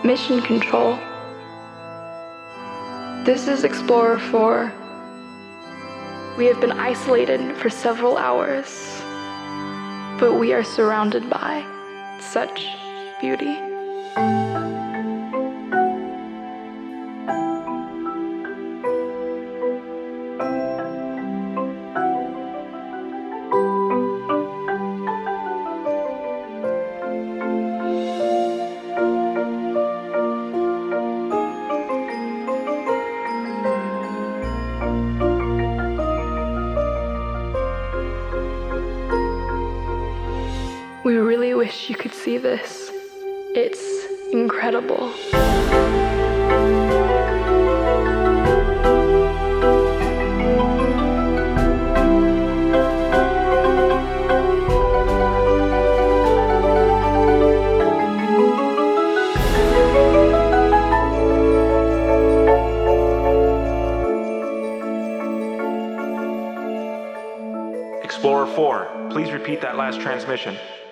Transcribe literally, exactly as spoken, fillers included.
Mission Control. This is Explorer four. We have been isolated for several hours, but we are surrounded by such beauty. We really wish you could see this. It's incredible. Explorer four, please repeat that last transmission.